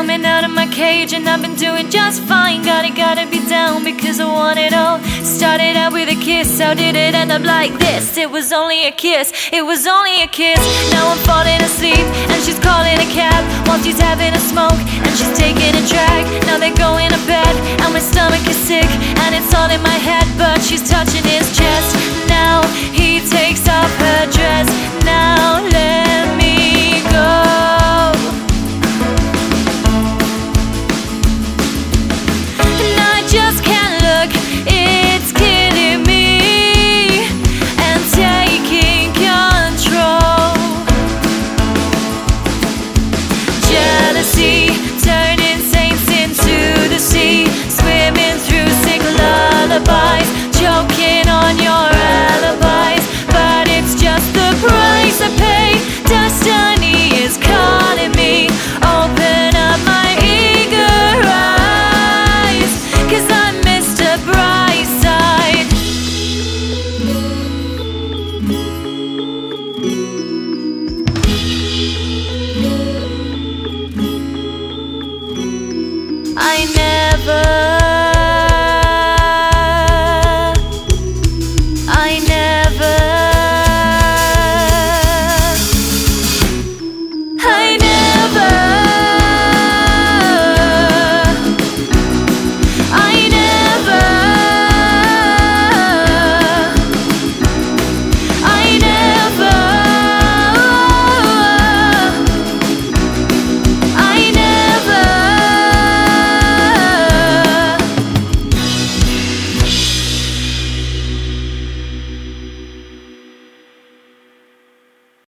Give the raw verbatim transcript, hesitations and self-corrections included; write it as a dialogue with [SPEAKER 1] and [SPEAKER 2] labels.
[SPEAKER 1] coming out of my cage and I've been doing just fine. Gotta, gotta be down because I want it all. Started out with a kiss, how did it end up like this? It was only a kiss, it was only a kiss. Now I'm falling asleep and she's calling a cab while she's having a smoke and she's taking a drag. Now they're going to bed and my stomach is sick and it's all in my head, but she's touching his chest. Now he